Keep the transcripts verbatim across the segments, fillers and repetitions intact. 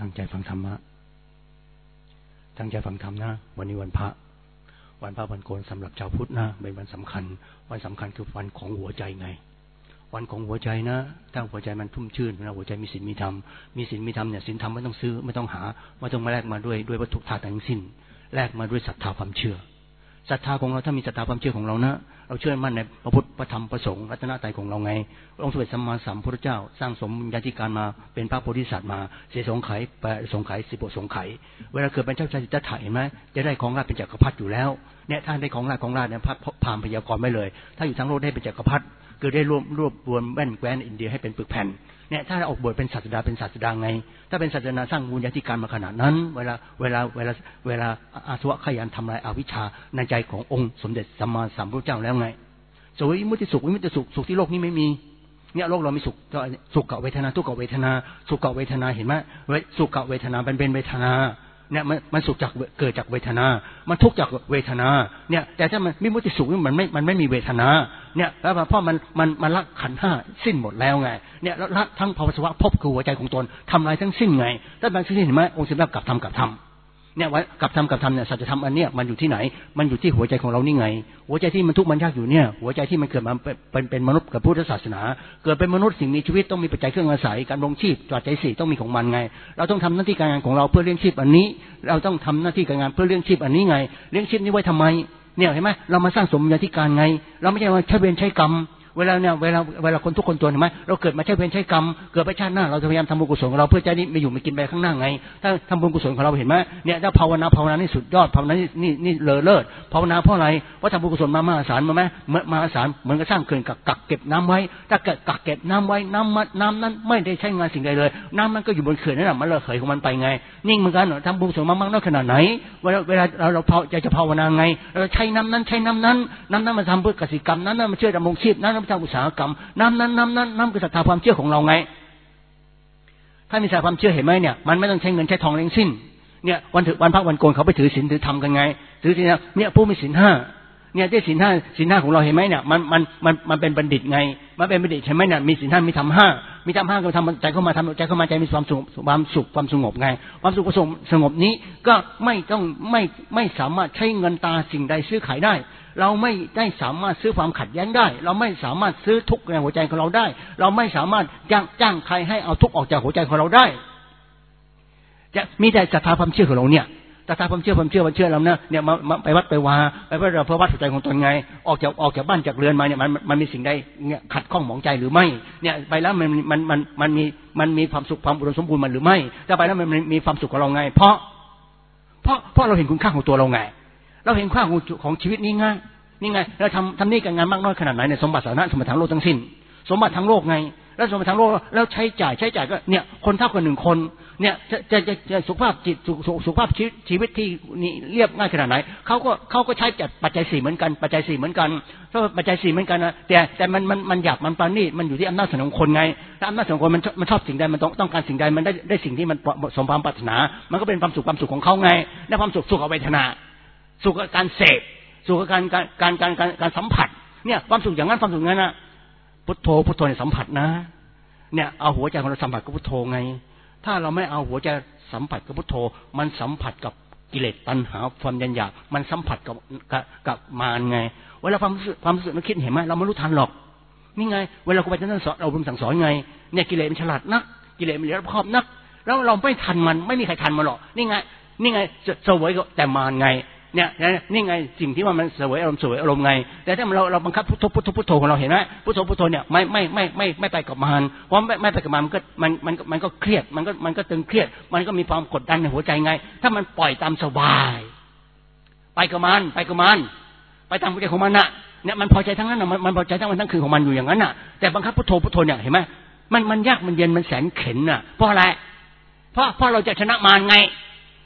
ตั้งใจฟังธรรมะตั้งใจฟังธรรมนะวันนี้วันพระวันพระวันโกนสำหรับชาวพุทธนะเป็นวันสำคัญวันสำคัญคือวันของหัวใจไงวันของหัวใจนะถ้าหัวใจมันชุ่มชื่นนะหัวใจมีศีลมีธรรมมีศีลมีธรรมเนี่ยศีลธรรมไม่ต้องซื้อไม่ต้องหาไม่ต้องมาแลกมาด้วยด้วยวัตถุธาตุทั้งสิ้นแลกมาด้วยศรัทธาความเชื่อศรัทธาของเราถ้ามีศรัทธาความเชื่อของเรานะเราเชื่อมั่นในพระพุทธพระธรรมพระสงฆ์รัตนตรัยของเราไงองค์สมเด็จสัมมาสัมพุทธเจ้าสร้างสมญาติการมาเป็นพระโพธิสัตว์มาเสียสงไขยแปดสงไขยสิบหกสงไขยเวลาเกิดเป็นเจ้าชายสิทธัตถะเห็นไหมจะได้ของราชเป็นจักรพรรดิอยู่แล้วเนี่ยถ้าได้ของราชของราชเนี่ยพระพราหมณ์พยากรณ์ไว้เลยถ้าอยู่ทั้งโลกได้เป็นจักรพรรดิคือได้รวบรวบรวมแว่นแคว้นอินเดียให้เป็นปึกแผ่นเนี่ยถ้าออกบวชเป็นศาสดาเป็นศาสดาไงถ้าเป็นศาสดาสร้างบุญญาธิการมาขนาดนั้นเวลาเวลาเวลาเวลาอาสวะขยันทำลายอวิชชาในใจขององค์สมเด็จสัมมาสัมพุทธเจ้าแล้วไงสวยวิมุตติสุขวิมุตติสุขสุขที่โลกนี้ไม่มีเนี่ยโลกเรามีสุขก็สุขกับเวทนาทุกข์กับเวทนาสุขกับเวทนาเห็นไหมสุขกับเวทนาเป็นเป็นเวทนาเนี่ยมันมันสุขจากเกิดจากเวทนามันทุกข์จากเวทนาเนี่ยแต่ถ้ามันวิมุตติสุขมันไม่มันไม่มีเวทนาเนี่ยแล้วเพราะมันมันมันละขันธ์ห้าสิ้นหมดแล้วไงเนี่ยละทั้งภาวะสวะภพคือหัวใจของตนทำลายทั้งสิ้นไงถ้าบางทีเห็นไหมองค์ศิลปะกับธรรมกับธรรมเนี่ยไว้กับธรรมกับธรรมเนี่ยสัจธรรมอันเนี้ยมันอยู่ที่ไหนมันอยู่ที่หัวใจของเรานี่ไงหัวใจที่มันทุกข์มันยากอยู่เนี่ยหัวใจที่มันเกิดมาเป็นเป็นมนุษย์กับพุทธศาสนาเกิดเป็นมนุษย์สิ่งมีชีวิตต้องมีปัจจัยเครื่องอาศัยการดำรงชีพปัจจัยสี่ต้องมีของมันไงเราต้องทำหน้าที่การงานของเราเพื่อเลี้ยงชีพอันนี้เราต้องทำหน้าที่การงานเพื่อเลี้ยงชีพอันนี้ไงเลี้ยงชีพนี้ไว้ทำไมเนี่ยเห็นไหมเรามาสร้างสมญาธิการไงเราไม่ใช่ว่าใช้เวรใช้กรรมเวลาเนี่ยเวลาเวลาคนทุกคนจนเห็นไหมเราเกิดมาใช้เวรใช้กรรมเกิดไปชาติหน้าเราจะพยายามทำบุญกุศลของเราเพื่อจะนี่ไม่อยู่ไม่กินไปข้างหน้าไงถ้าทำบุญกุศลของเราเห็นไหมเนี่ยถ้าภาวนาภาวนานี่สุดยอดภาวนานี่นี่นี่เลอเลิศภาวนาเพราะอะไรว่าทำบุญกุศลมามหาศาลมาไหมมหาศาลเหมือนกับสร้างเขื่อนกักกักเก็บน้ำไว้ถ้าเกิดกักเก็บน้ำไว้น้ำมันน้ำนั้นไม่ได้ใช้งานสิ่งใดเลยน้ำมันก็อยู่บนเขื่อนนั่นแหละมันระเหยของมันไปไงนิ่งเหมือนกันทำบุญกุศลมามากน้อยขนาดไหนเวลาเวลาเราเราอยากจะภาวนาไงเราใช้น้ำนั้นใช้น้ำนั้นน้ำนั้นมาทำเพื่อกสิกรรมนั้นนั้นมาช่วยดำรงชีพนั้นมาทำอุตสาหกรรมน้ำนั้นน้ำนั้นน้ำคือศรัทธาความเชื่อของเราไงถ้ามีศรัทธาความเชื่อเห็นไหมเนี่ยมันไม่ต้องใช้เงินใช้ทองทั้งสิ้นเนี่ยวันถือวันพระวันโกนเขาไปถือศีลถือธรรมกันไงถือศีลเนี่ยผู้มีศีลห้าเนี่ยได้ศีลห้าศีลห้าของเราเห็นไหมเนี่ยมันมันมันมันเป็นบัณฑิตไงมันเป็นบัณฑิตใช่ไหมเนี่ยมีศีลห้ามีธรรมห้ามีธรรมห้าก็ทำใจเข้ามาทำใจเข้ามาใจมีความสุขความสุขความสงบไงความสุขความสงบนี้ก็ไม่ต้องไม่ไม่สามารถใช้เงินตาสิ่งใดซื้อขายได้เราไม่ได้สามารถซื้อความขัดแย้งได้เราไม่สามารถซื้อทุกข์ในหัวใจของเราได้เราไม่สามารถจ้างจ้างใครให้เอาทุกข์ออกจากหัวใจของเราได้จะมีแต่ศรัทธาความเชื่อของเราเนี่ยศรัทธาความเชื่อความเชื่อความเชื่อเราเนี่ยเนี่ยมาไปวัดไปวาไปวัดเราเพื่อวัดหัวใจของตนไงออกจากออกจากบ้านจากเรือนมาเนี่ยมันมันมีสิ่งใดเนี่ยขัดข้องหมองใจหรือไม่เนี่ยไปแล้วมันมันมันมันมีมันมีความสุขความอุดมสมบูรณ์มันหรือไม่ถ้าไปแล้วมันมีความสุขของเราไงเพราะเพราะเพราะเราเห็นคุณค่าของตัวเราไงเราเห็นค่าของชีวิตนี้ไงนี่ไงเราทำทำนี่กันงานมากน้อยขนาดไหนเนี่ยสมบัติสาธารณะสมบัติทั้งโลกทั้งสิ้นสมบัติทั้งโลกไงแล้วสมบัติทั้งโลกแล้วใช้จ่ายใช้จ่ายก็เนี่ยคนเท่ากันหนึ่งคนเนี่ยจะจะจะจะสุขภาพจิตสุขภาพชีวิตชีวิตที่นี่เรียบง่ายขนาดไหนเขาก็เขาก็ใช้จัดปัจจัยสี่เหมือนกันปัจจัยสี่เหมือนกันเพราะปัจจัยสี่เหมือนกันนะแต่แต่มันมันมันหยาบมันปราณีตมันอยู่ที่อำนาจสนองคนไงถ้าอำนาจสนองคนมันมันชอบสิ่งใดมันต้องต้องการสิ่งใดมันได้ได้สิ่งที่มันสมความปรารถนามันก็เป็นความสุขความสุขของเขาไงและความสุขสุขเวทนาสุขการเสพสุขการการการการการการสัมผัสเนี่ยความสุขอย่างนั้นความสุขอย่างนั้นนะพุทโธพุทโธเนี่ยสัมผัสนะเนี่ยเอาหัวใจของเราสัมผัสกับพุทโธไงถ้าเราไม่เอาหัวใจสัมผัสกับพุทโธมันสัมผัสกับกิเลสตัณหาความยันอยากมันสัมผัสกับกับกับมารไงเวลาความรู้สึกความรู้สึกนึกคิดเห็นไหมเราไม่รู้ทันหรอกนี่ไงเวลาครูบาอาจารย์สอนเราบุญสั่งสอนไงเนี่ยกิเลสมันฉลาดนักกิเลสมันรอบคอบนักแล้วเราไม่ทันมันไม่มีใครทันมันหรอกนี่ไงนี่ไงเสวยแต่มารไงเนี่ยนี่ไงสิ่งที่ว่ามันเสวยอารมณ์เสวยอารมณ์ไงแต่ถ้าเราเราบังคับพุทโธพุทโธพุทโธของเราเห็นไหมพุทโธพุทโธเนี่ยไม่ไม่ไม่ไม่ไม่ไปกับมารเพราะไม่ไม่ไปกับมารมันก็มันมันมันก็เครียดมันก็มันก็ตึงเครียดมันก็มีความกดดันในหัวใจไงถ้ามันปล่อยตามสบายไปกับมันไปกับมันไปตามหัวใจของมันน่ะเนี่ยมันพอใจทั้งนั้นน่ะมันมันพอใจทั้งวันทั้งคืนของมันอยู่อย่างนั้นน่ะแต่บังคับพุทโธพุทโธเนี่ยเห็นไหมมันมันยากมันเย็นมันแสนเข็ญน่ะเพราะอะไรเพราะเพราะเราจะชนะมารไง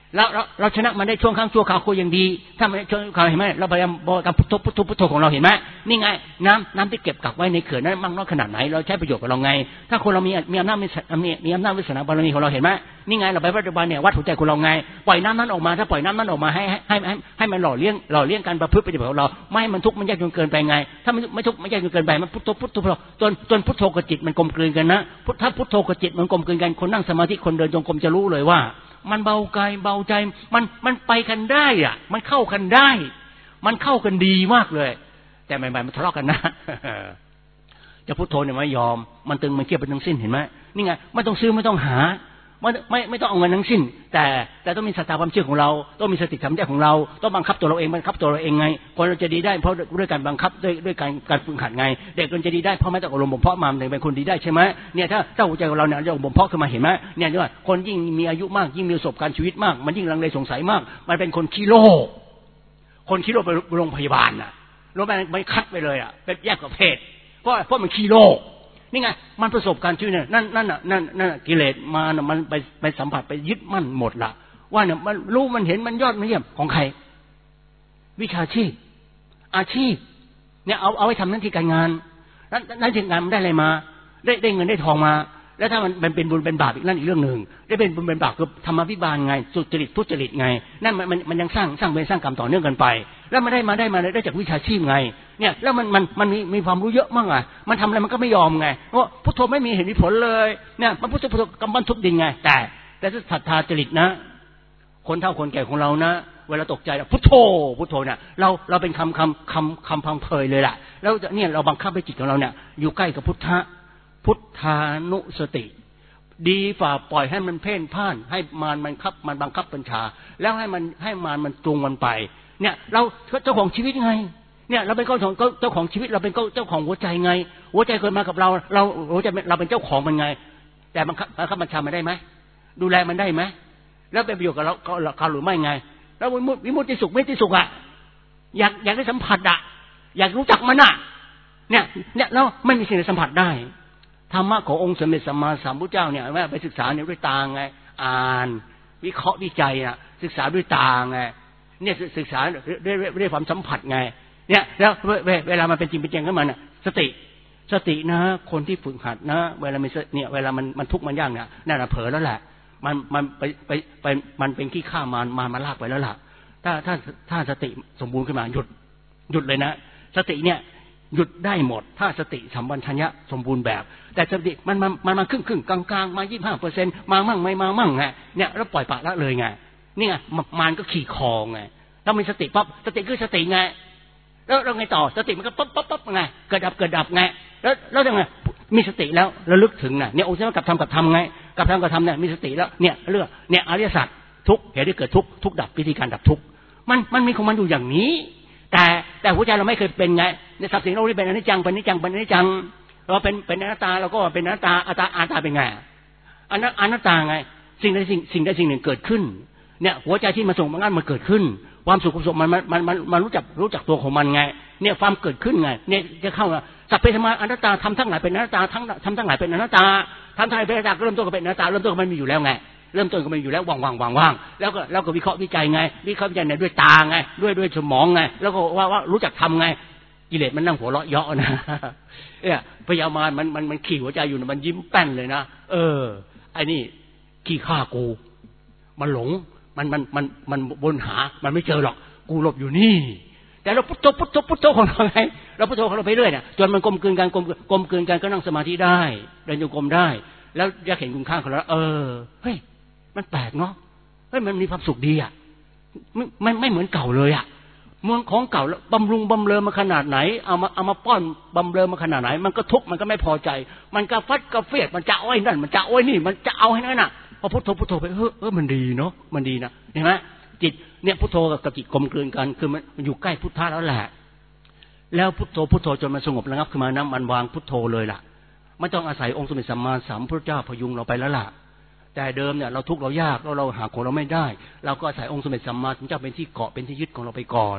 แล้วเราเราชนะมันได้ช่วงครั้งชั่วคราวก็ยังดีถ้าไม่ช่วงคราวเห็นไหมเราพยายามบริกรรมพุทโธพุทโธพุทโธของเราเห็นไหมนี่ไงน้ำน้ำที่เก็บกักไว้ในเขื่อนนั้นมากน้อยขนาดไหนเราใช้ประโยชน์กับเราไงถ้าคนเรามีมีอำนาจมีมีอำนาจวิสนาบารมีของเราเห็นไหมนี่ไงเราไปปัจจุบันเนี่ยวัดหัวใจของเราไงปล่อยน้ำนั้นออกมาถ้าปล่อยน้ำนั้นออกมาให้ให้ให้ให้มันหล่อเลี้ยงหล่อเลี้ยงการประพฤติปฏิบัติของเราไม่ให้มันทุกข์มันยากจนเกินไปไงถ้ามันไม่ทุกข์ไม่ยากจนเกินไปมันพุทโธพุทโธจนจนพุทโธกับจิตมันกลมกลืนกันนะถ้าพุทโธกับจิตมันกลมกลืนกันคนนั่งสมาธิคนเดินจงกรมจะรู้เลยว่ามันเบากายเบาใจมันมันไปกันได้อ่ะมันเข้ากันได้มันเข้ากันดีมากเลยแต่ใหม่ๆมันทะเลาะกันนะจะพุทโธเนี่ยไม่ยอมมันตึงมันเครียดเป็นทั้งสิ้นเห็นไหมนี่ไงไม่ต้องซื้อไม่ต้องหาไม่ไม่ไม่ต้องเอาเงินทั้งสิ้นแต่แต่ต้องมีศรัทธาความเชื่อของเราต้องมีสติธรรมใจของเราต้องบังคับตัวเราเองบังคับตัวเราเองไงคนเราจะดีได้เพราะด้วยการบังคับด้วยด้วยการการฝึกหัดไงเด็กมันจะดีได้เพราะไม่ต้องอบรมบ่มเพาะมาถึงเป็นคนดีได้ใช่ไหมเนี่ยถ้าถ้าหัวใจของเราเนี่ยจะบ่มเพาะขึ้นมาเห็นไหมเนี่ยว่าคนยิ่งมีอายุมากยิ่งมีประสบการณ์ชีวิตมากมันยิ่งลังเลสงสัยมากมันเป็นคนขี้โลภคนขี้โลภไปโรงพยาบาลน่ะโรงพยาบาลไม่คัดไปเลยอ่ะเป็นแยกประเภทเพราะเพราะมันขี้โลภนี่ไงมันประสบการณ์ชีวิตเนี่ยนั่นนั่นน่ะนั่นนั่นกิเลสมาน่ะมันไปไปสัมผัสไปยึดมั่นหมดละว่าเนี่ยมันรู้มันเห็นมันยอดมันเยี่ยมของใครวิชาชีพอาชีพเนี่ยเอาเอาไว้ทำหน้าที่การงานนั้นนั้นที่งานมันได้อะไรมาได้ได้เงินได้ทองมาแล้วถ้ามันมันเป็นบุญเป็นบาปอีกนั่นอีกเรื่องหนึ่งได้เป็นบุญเป็นบาปคือธรรมวิบาลไงสุจริตทุจริตไงนั่นมันมันมันยังสร้างสร้างเวรสร้างกรรมต่อเนื่องกันไปแล้วมันได้มาได้มาได้จากวิชาชีพไงเนี่ยแล้วมันมันมันมีมีความรู้เยอะมากอ่ะมันทำอะไรมันก็ไม่ยอมไงเพราะพุทโธไม่มีเหตุมีผลเลยเนี่ยมันพุทโธพุทโธกำบันทุบดินไงแต่แต่ถ้าศรัทธาจริตนะคนเฒ่าคนแก่ของเรานะเวลาตกใจพุทโธพุทโธเนี่ยเราเราเป็นคำคำคำคำพังเพยเลยแหละแล้วเนี่ยเราบังคับให้จิตของเราเนี่ยอยู่ใกล้กับพุทธะพุทธานุสติดีฝ่าปล่อยให้มันเพ่นพ่านให้มารมันคับมันบังคับบัญชาแล้วให้มันให้มารมันจูงมันไปเนี่ยเราเจ้าของชีวิตไงเนี่ยเราเป็นเจ้าของเจ้าของชีวิตเราเป็นเจ้าของหัวใจไงหัวใจเกิดมากับเราเราหัวใจเราเป็นเจ้าของมันไงแต่บังคับบังคับบัญชามันได้ไหมดูแลมันได้ไหมแล้วเป็นประโยชน์กับเราเขาหรือไม่ไงแล้ววิมุตติวิมุตติสุขไม่ติสุขอ่ะอยากอยากได้สัมผัสอ่ะอยากรู้จักมันอ่ะเนี่ยเนี่ยแล้วไม่มีสิ่งใดสัมผัสได้ธรรมะขององค์สมเด็จสัมมาสัมพุทธเจ้าเนี่ยว่าไปศึกษาเนี่ยด้วยตาไงอ่านวิเคราะห์วิจัยอ่ะศึกษาด้วยตาไงเนี่ยศึกษาด้วยด้วยความสัมผัสไงเนี่ยแล้วเวลามันเป็นจริงเป็นจังขึ้นมาเนี่ยสติสตินะคนที่ฝึกหัดนะเวลามันเนี่ยเวลามันมันทุกข์มันยากเนี่ยนั่นแหละเผลอแล้วแหละมันมันไปไปไปมันเป็นขี้ข้ามันมามาลากไปแล้วล่ะถ้าถ้าถ้าสติสมบูรณ์ขึ้นมาหยุดหยุดเลยนะสติเนี่ยหยุดได้หมดถ้าสติสัมปชัญญะสมบูรณ์แบบแต่สติมันมันมันมาครึ่งครึ่งกลางกลางมายี่สิบห้าเปอร์เซ็นต์มามั่งไม่มามั่งไงเนี่ยแล้วปล่อยปละละเลยไงนี่ไงมันก็ขี่คอไงถ้ามีสติปั๊บสติคือสติไงแล้วเราไงต่อสติมันก็ปั๊บปั๊บปั๊บไงเกิดดับเกิดดับไงแล้วแล้วยังไงมีสติแล้วระลึกถึงน่ะเนี่ยองค์สมเด็จกับทำกับทำไงกับทำกับทำเนี่ยมีสติแล้วเนี่ยเรื่องเนี่ยอริยสัจทุกเหตุที่เกิดทุกทุกดับวิธีการดับทุกมันมันมีของมันอยู่อย่างนี้แต่แต่หัวใจเราไม่เคยเป็นไงในทรัพย์สินโลกนี้เป็นอนิจจังเป็นอนิจจังเป็นอนิจจังเราเป็นเป็นอนัตตาเราก็เป็นอนัตตาอัตตาอัตตาเป็นไงอนัตอนัตตาไงสิ่งใดสิ่งสิ่งใดสิ่งหนึ่งเกิดขึ้นเนี่ยหัวใจที่มาส่งมันงั้นมันเกิดขึ้นความสุขความสุขมันมันมันมันรู้จักรู้จักตัวของมันไงเนี่ยความเกิดขึ้นไงเนี่ยจะเข้าสัพเพธรรมาอนัตตาทำทั้งหลายเป็นอนัตตาทั้งทำทั้งหลายเป็นอนัตตาทำทั้งหลายเป็นอนัตตาเริ่มต้นก็เป็นอนัตตาเริ่มต้นก็มันมีอยู่แล้วไงเริ่มต้นก็มันอยู่แล้วว่างว่างว่างว่างแล้วก็แล้วก็วิเคราะห์วิจัยไงวิเคราะห์วิจัยเนี่ยด้วยตาไงด้วยด้วยสมองไงแล้วก็ว่าว่ารู้จักทำไงกิเลสมันนั่งหัวเราะเยาะนะเนี่ยพยามารมันมันมันขี่หัวใจอยู่มันยิ้มแป้นเลยนะเออไอ้นี่ขี้ข้ากูมันหลงมันมันมันมันวนหามันไม่เจอหรอกกูหลบอยู่นี่แต่เราพุทโธพุทโธพุทโธของเราไงเราพุทโธของเราไปเรื่อยเนี่ยจนมันกลมกลืนกันกลมกลมกลืนกันก็นั่งสมาธิได้เดินโยกมได้แล้วอยากเห็นคุณค่าของเราเออเฮ้ยมันแปลกเนาะเฮ้ยมันมีความสุขดีอ่ะไม่ไม่ไม่เหมือนเก่าเลยอ่ะเมืองของเก่าแล้วบำรุงบำเรอมาขนาดไหนเอามาเอามาป้อนบำเรอมาขนาดไหนมันก็ทุกข์มันก็ไม่พอใจมันก็ฟัดก็เฟียดมันจะเอาไอ้นั่นมันจะเอาไอ้นี่มันจะเอาให้นั่นน่ะพอพุทโธพุทโธไปเออเออมันดีเนาะมันดีนะเห็นไหมจิตเนี่ยพุทโธกับจิตกลมกลืนกันคือมันอยู่ใกล้พุทธะแล้วแหละแล้วพุทโธพุทโธจนมันสงบระงับขึ้นมานะมันวางพุทโธเลยล่ะไม่ต้องอาศัยองค์สมเด็จสัมมาสัมพุทธเจ้าพยุงเราไปแล้วล่ะแต่เดิมเนี่ยเราทุกข์เรายากเราเราหาของเราไม่ได้เราก็อาศัยองค์สมเด็จสัมมาสัมพุทธเจ้าเป็นที่เกาะเป็นที่ยึดของเราไปก่อน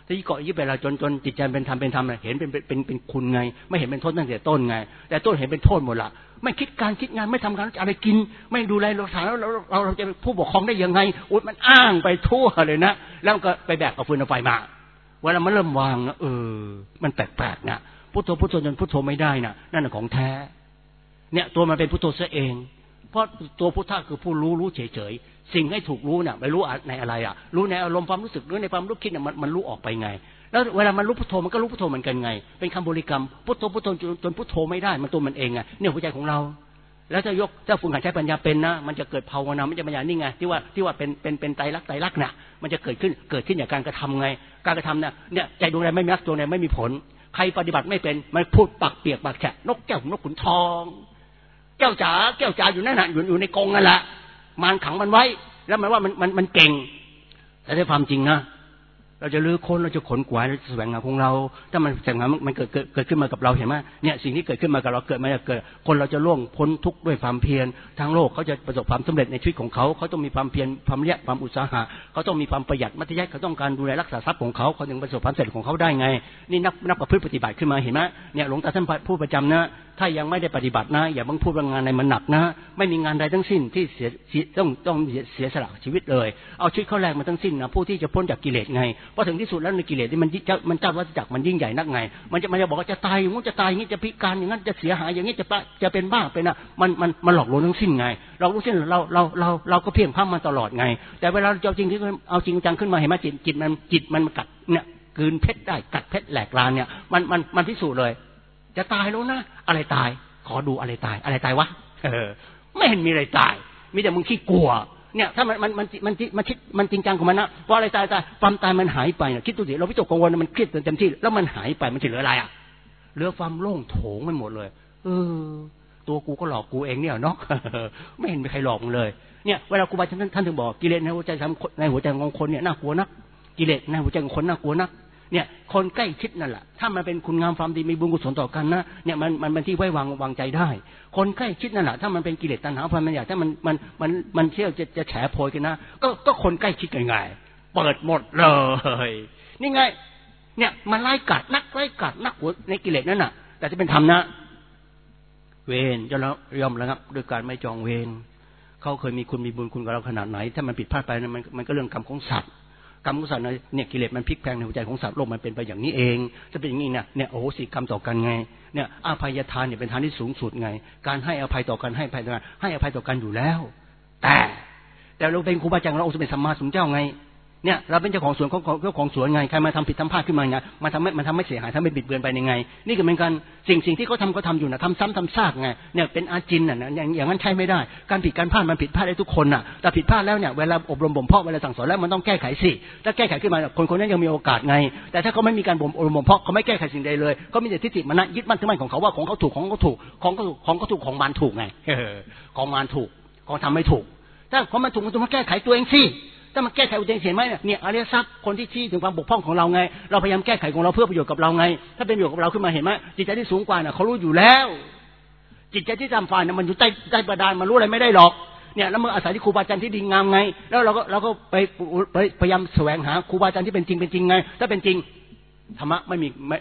ถ้ายิ่งเกาะยิ่งไปเราจนจนจิตใจเป็นธรรมเป็นธรรมเห็นเป็นเป็นเป็นคุณไงไม่เห็นเป็นโทษตั้งแต่ต้นไงแต่ต้นเห็นเป็นโทษหมดละไม่คิดการคิดงานไม่ทำงานอะไรกินไม่ดูแลรักษาแล้วเราเราเราจะเป็นผู้ปกครองได้ยังไงอุดมันอ้างไปทั่วเลยนะแล้วก็ไปแบกกับฟืนเอาไฟมาเวลามันเริ่มวางนะเออมันแปลกๆนะพุทโธพุทโธจนพุทโธไม่ได้นะนั่นของแท้เนี่ยตัวมันเป็นพุทโธซะเองเพราะตัวพุทธะคือผู้รู้รู้เฉยๆสิ่งให้ถูกรู้เนี่ยไม่รู้ในอะไรอ่ะรู้ในอารมณ์ความรู้สึกหรือในความรู้คิดเนี่ยมันมันรู้ออกไปไงแล้วเวลามันรู้พุทโธมันก็รู้พุทโธเหมือนกันไงเป็นคำบริกรรมพุทโธพุทโธจนจนพุทโธไม่ได้มันตัวมันเองไงเนี่ยหัวใจของเราแล้วถ้ายกถ้าฝึกหัดใช้ปัญญาเป็นนะมันจะเกิดภาวนาไม่ใช่ปัญญานี่ไงที่ว่าที่ว่าเป็นเป็นเป็นไตรลักษณ์ไตรลักษณ์น่ะมันจะเกิดขึ้นเกิดขึ้นจากการกระทำไงการกระทำเนี่ยเนี่ยใจดวงใดไม่มีรักดวงใดไม่มีผลใครปฏิบัติไม่เป็นมันพูดปากเปียกปากแฉะนกแก้วนกขุนทองแก้วจ๋าแก้วจ๋าอยู่นั่นน่ะอยู่อยู่ในกรงนั่นแหละมันขังมันไว้แล้วมันว่ามันมันมันเก่งแต่ในความจริงนะเราจะลื้อค้นเราจะขนขวายเราจะแสวงหาของเราถ้ามันแสวงหามันเกิดเกิดเกิดขึ้นมากับเราเห็นไหมเนี่ยสิ่งที่เกิดขึ้นมากับเราเกิดมาเกิดคนเราจะล่วงพ้นทุกข์ด้วยความเพียรทางโลกเขาจะประสบความสำเร็จในชีวิตของเขาเขาต้องมีความเพียรความเรียบความอุตสาหะเขาต้องมีความประหยัดมัธยัสถ์เขาต้องการดูแลรักษาทรัพย์ของเขาเขาถึงประสบความสำเร็จของเขาได้ไงนี่นักนักประพฤติปฏิบัติขึ้นมาเห็นไหมเนี่ยหลวงตาท่านพูดประจำนะถ้ายังไม่ได้ปฏิบัตินะอย่าเพิ่งพูดว่างานในมันหนักนะไม่มีงานใดทั้งสิ้นที่เสียต้องต้องเสียสละชีวิตเลยเอาชีวิตเขาแลกมาทั้งสิ้นนะผู้ที่จะพ้นจากกิเลสไงเพราะถึงที่สุดแล้วในกิเลสที่มันมันเจ้าวัฏจักรมันยิ่งใหญ่นักไงมันจะมันจะบอกว่าจะตายอย่างงี้จะตายอย่างงี้จะพิการอย่างนั้นจะเสียหายอย่างงี้จะจะเป็นบ้าเป็นนะมันมันมันหลอกลวงทั้งสิ้นไงหลอกลวงทั้งสิ้นเราเราเราเราก็เพียงพร้ำมันตลอดไงแต่เวลาเราจริงที่เอาจริงจังขึ้นมาเห็นไหมจิตจิตมันจิตมันกัดเนี่ยกลืนเพชรได้กัดเพชรแหลกลานเนี่ยมันมันมันพิสูจน์เลยจะตายแล้วนะอะไรตายขอดูอะไรตายอะไรตายวะเออไม่เห็นมีอะไรตายมีแต่มึงขี้กลัวเนี่ยถ้ามันมันมันมันมันคิดมันจริงจังของมันนะว่าอะไรตายตายความตายมันหายไปเนี่ยคิดดูสิเราวิตกกังวลมันเครียดเต็มที่แล้วมันหายไปมันจะเหลืออะไรอ่ะเหลือความโล่งโถงไปหมดเลยเออตัวกูก็หลอกกูเองเนี่ยเนาะไม่เห็นมีใครหลอกมึงเลยเนี่ยเวลาครูบาอาจารย์ท่านถึงบอกกิเลสในหัวใจในหัวใจของคนเนี่ยน่ากลัวนักกิเลสในหัวใจของคนน่ากลัวนักเนี่ยคนใกล้ชิดนั่นแหละถ้ามันเป็นคุณงามความดีมีบุญกุศลต่อกันนะเนี่ยมันมันเป็นที่ไว้วางวางใจได้คนใกล้ชิดนั่นแหละถ้ามันเป็นกิเลสตัณหาความมันอยากถ้ามันมันมันมันเที่ยวจะจะแฉโพยกันนะก็ก็คนใกล้ชิดกันไงเปิดหมดเลยนี่ไงเนี่ยมันไล่กัดนักไล่กัดนักหัวในกิเลสนั่นน่ะแต่จะเป็นธรรมนะเวรจะยอมระงับด้วยการไม่จองเวรเขาเคยมีคุณมีบุญคุณกับเราขนาดไหนถ้ามันผิดพลาดไปนะมันมันก็เรื่องกรรมของสัตว์กรรมของสัตว์เนี่ยกิเลสมันพลิกแพลงในหัวใจของสัตว์โลกมันเป็นไปอย่างนี้เองจะเป็นอย่างนี้เนี่ยเนี่ยโอ้โหสิกรรมต่อกันไงเนี่ยอภัยทานเนี่ยเป็นทานที่สูงสุดไงการให้อภัยต่อกันให้อภัยต่อกันให้อภัยต่อกันอยู่แล้วแต่แต่เราเป็นครูบาอาจารย์เราองค์สมเด็จสัมมาสัมพุทธเจ้าไงเนี่ยเราเป็นเจ้าของสวนของเจ้าของสวนไงใครมาทำผิดทำพลาดขึ้นมาไงมันทำให้มันทำให้เสียหายทำให้บิดเบือนไปยังไงนี่ก็เหมือนกันสิ่งสิ่งที่เขาทำเขาทำอยู่นะทำซ้ำทำซากไงเนี่ยเป็นอาจินน่ะอย่างอย่างนั้นใช่ไม่ได้การผิดการพลาดมันผิดพลาดได้ทุกคนน่ะแต่ผิดพลาดแล้วเนี่ยเวลาอบรมบ่มเพาะเวลาสั่งสอนแล้วมันต้องแก้ไขสิถ้าแก้ไขขึ้นมาคนคนนั้นยังมีโอกาสไงแต่ถ้าเขาไม่มีการบ่มอบรมบ่มเพาะเขาไม่แก้ไขสิ่งใดเลยเขามีแต่ทิฏฐิมานะยึดมั่นถือมั่นของเขาว่าของเขาถูกของเขาถูกของเขาถูกของเขาถูกของมันถูกไงของมันถูกของทำไม่ถูกถ้าของมันถูกมันต้องมาแก้ไขตัวเองสิถ้ามันแก้ไขตัวเองเห็นไหมเนี่ยอริยทรัพย์คนที่ชี้ถึงความบกพร่องของเราไงเราพยายามแก้ไขของเราเพื่อประโยชน์กับเราไงถ้าเป็นประโยชน์กับเราขึ้นมาเห็นไหมจิตใจที่สูงกว่าน่ะเขารู้อยู่แล้วจิตใจที่ต่ำฝ่ายน่ะมันอยู่ใต้ใต้ประดานมันรู้อะไรไม่ได้หรอกเนี่ยแล้วเมื่ออาศัยที่ครูบาอาจารย์ที่ดีงามไงแล้วเราก็เราก็ไปพยายามแสวงหาครูบาอาจารย์ที่เป็นจริงเป็นจริงไงถ้าเป็นจริงธรรมะไม่มีไม่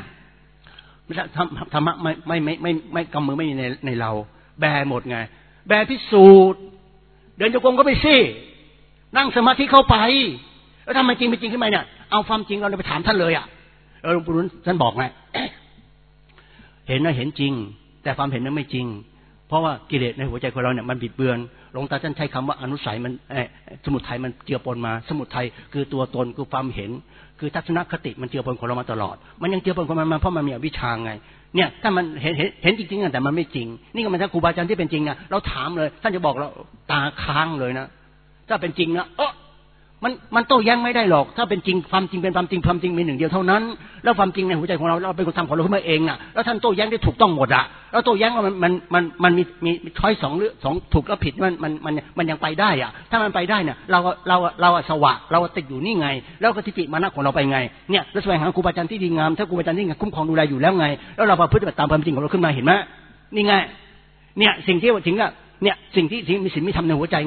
ธรรมะไม่ไม่ไม่ไม่ไม่กำมือไม่มีในในเราแบหมดไงแบพิสูจน์เดินจงกรมก็ไปสินั่งสมาธิเข้าไปแล้วทำไมจริงเป็นจริงขึ้นมาเนี่ยเอาความจริงเราไปถามท่านเลยอ่ะหลวงปู่ท่านบอกไงเห็นนะเห็นจริงแต่ความเห็นนั้นไม่จริงเพราะว่ากิเลสในหัวใจของเราเนี่ยมันบิดเบือนหลวงตาท่านใช้คำว่าอนุสัยมันสมุทัยมันเจือปนมาสมุทัยคือตัวตนคือความเห็นคือทัศนคติมันเจือปนของเรามาตลอดมันยังเจือปนของมันมาเพราะมันมีอวิชชาไงเนี่ยถ้ามันเห็นเห็นเห็นจริงๆแต่มันไม่จริงนี่ก็มันถ้าครูบาอาจารย์ที่เป็นจริงนะเราถามเลยท่านจะบอกเราตาค้างเลยนะถ้าเป็นจริงนะเออมันมันโต้แย้งไม่ได้หรอกถ้าเป็นจริงความจริงเป็นความจริงความจริงมีหนึ่งเดียวเท่านั้นแล้วความจริงในหัวใจของเราเราเป็นคนทำของเราขึ้นมาเองน่ะแล้วท่านโต้แย้งได้ถูกต้องหมดอะแล้วโต้แย้งว่ามันมันมันมันมีมีช้อยสองหรือสองถูกและผิดมันมันมันมันยังไปได้อะถ้ามันไปได้เนี่ยเราเราเราสวะเราติดอยู่นี่ไงแล้วก็ทิฏฐิมานะของเราไปไงเนี่ยแล้วแสวงหาครูบาอาจารย์ที่ดีงามถ้าครูบาอาจารย์ที่ดีคุ้มครองดูแลอยู่แล้วไงแล้วเราประพฤติตามความจริงของเราขึ้นมาเห็นไหมนี่ไงเนี่ยสิ่งที่ถึงอะเนี่ยสิ่งที่มีศีลมีธรรมในหัวใจไง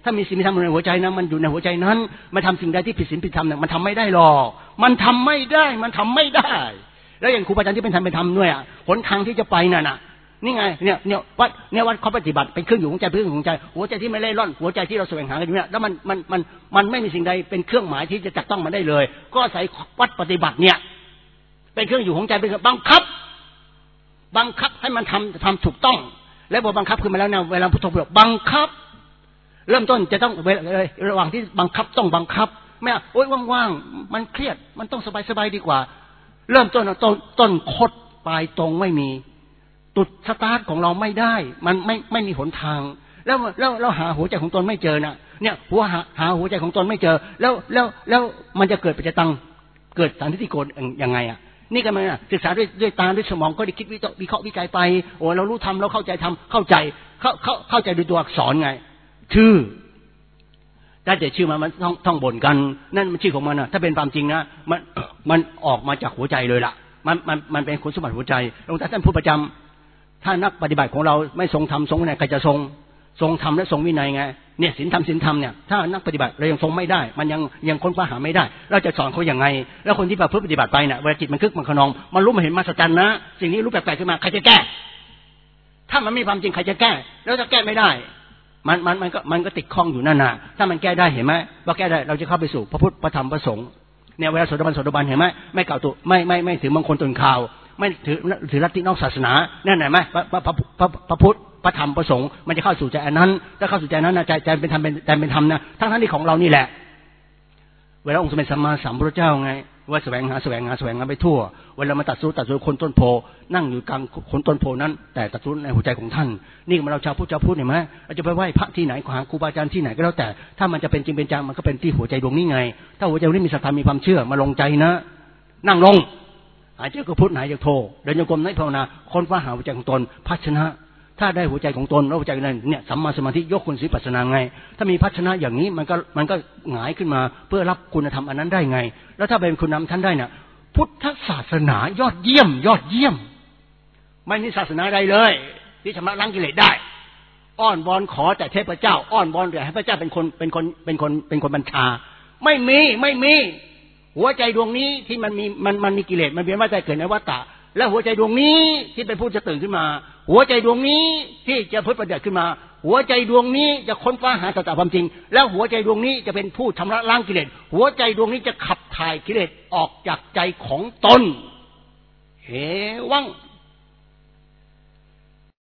ถ้ามีศีลมีธรรมในหัวใจนะมันอยู่ในหัวใจนั้นมันทำสิ่งใดที่ผิดศีลผิดธรรมเนี่ยมันทำไม่ได้หรอกมันทำไม่ได้มันทำไม่ได้แล้วอย่างครูบาอาจารย์ที่เป็นธรรมเป็นธรรมด้วยอ่ะหนทางที่จะไปน่ะน่ะนี่ไงเนี่ยเนี่ยวัดเนี่ยวัดเขาปฏิบัติเป็นเครื่องอยู่ของใจเป็นเครื่องอยู่ของใจหัวใจที่ไม่เล่ร่อนหัวใจที่เราแสวงหากันอยู่เนี่ยแล้วมันมันมันมันไม่มีสิ่งใดเป็นเครื่องหมายที่จะจับต้องมันได้เลยก็อาศัยวัดปฏิบัติเนี่ยเป็นเครื่องอยู่ของใจเป็นบังคับบังคับให้มันทำทำถูกต้องแล้วพอบังคับขึ้นมาแล้วเนี่ยเวลาพุทโธบอกบังคับเริ่มต้นจะต้องระหว่างที่บังคับต้องบังคับไม่โอ๊ยว่างๆมันเครียดมันต้องสบายๆดีกว่าเริ่มต้นต้นต้นคดปลายตรงไม่มีจุดสตาร์ทของเราไม่ได้มันไม่ไม่มีหนทางแล้วแล้วเราหาหัวใจของตนไม่เจอนะเนี่ยหัวหาหาหัวใจของตนไม่เจอแล้วแล้วแล้วมันจะเกิดปัจจตังเกิดสันติโกณยังไงอ่ะนี่ก็มันศึกษาด้วยด้วยตาด้วยสมองก็ได้คิดวิเคราะห์วิจัยไปโอ้เรารู้ทำเราเข้าใจทำเข้าใจเข้าเข้าเข้าใจด้วยตัวอักษรไงชื่อได้แต่ชื่อมันมันท่องท่องบ่นกันนั่นมันชื่อของมันนะถ้าเป็นความจริงนะมันมันออกมาจากหัวใจเลยล่ะมันมันมันเป็นคุณสมบัติหัวใจหลวงตาท่านพูดประจำถ้านักปฏิบัติของเราไม่ทรงธรรมทรงวินัยใครจะทรงทรงธรรมและทรงวินัยไงเนี่ยศีลธรรมศีลธรรมเนี่ยถ้านักปฏิบัติเรายังทรงไม่ได้มันยังยังค้นคว้าหาไม่ได้เราจะสอนเขาอย่างไงแล้วคนที่ประพฤติปฏิบัติไปเนี่ยเวลาจิตมันคึกมันขนองมันรู้มันเห็นมหัศจรรย์นะสิ่งนี้รู้แปลกๆขึ้นมาใครจะแก้ถ้ามันไม่ความจริงใครจะแก้แล้วจะแก้ไม่ได้มันมันมันก็มันก็ติดข้องอยู่นั่นน่ะถ้ามันแก้ได้เห็นไหมว่าแก้ได้เราจะเข้าไปสู่พระพุทธพระธรรมพระสงฆ์เนี่ยเวลาโสดาบันโสดาบันเห็นไหมไม่กล่าวตัวไม่ไม่ไม่ถือบางคนตนข่าวไม่ถือถือลัทธินอกศาสนานั่นเห็นไหมพระพระพระพระพุทธพระธรรมพระสงฆ์มันจะเข้าสู่ใจอันนั้นถ้าเข้าสู่ใจนั้นนะใจใจเป็นธรรมเป็นใจเป็นธรรมนะทั้งทั้งที่ของเรานี่แหละเวลาองค์สมเด็จสัมมาสัมพุทธเจ้าไงว่าแสวงหาแสวงหาแสวงหาไปทั่วเวลามาตัดสู้ตัดสู้คนต้นโพนั่งอยู่กลางคนต้นโพนั้นแต่ตัดสู้ในหัวใจของท่านนี่มันเราชาวพุทธชาวพุทธเห็นไหมเราจะไปไหว้พระที่ไหนหาครูบาอาจารย์ที่ไหนก็แล้วแต่ถ้ามันจะเป็นจริงเป็นจังมันก็เป็นที่หัวใจดวงนี้ไงถ้าหัวใจดวงนี้มีศรัทธามีความเชื่อมาลงใจนะนั่งลงหายใจก็พุทธหายใจโทเดินโยกมในภาวนาค้นคว้าหาหัวใจของตนพัชนะถ้าได้หัวใจของตนแล้วหัวใจนั้นเนี่ยสัมมาสมาธิยกคุณศีลปัสสนาไงถ้ามีพัชนะอย่างนี้มันก็มันก็หงายขึ้นมาเพื่อรับคุณธรรมอันนั้นได้ไงแล้วถ้าเป็นคุณธรรมท่านได้เนี่ยพุทธศาสนายอดเยี่ยมยอดเยี่ยมไม่มีศาสนาใดเลยที่ชำระล้างกิเลสได้อ้อนวอนขอแต่เทพเจ้าอ้อนวอนแต่ให้พระเจ้าเป็นคนเป็นคนเป็นคนเป็นคนบัญชาไม่มีไม่มีหัวใจดวงนี้ที่มันมีมันมันมีกิเลสมันเวียนว่ายตายเกิดในวัฏฏะและหัวใจดวงนี้ที่เป็นผู้จะตื่นขึ้นมาหัวใจดวงนี้ที่จะพ้นประเดี๋ยวขึ้นมาหัวใจดวงนี้จะค้นคว้าหาสัจธรรมจริงแล้วหัวใจดวงนี้จะเป็นผู้ชำระล้างกิเลสหัวใจดวงนี้จะขับถ่ายกิเลสออกจากใจของตนเหวัง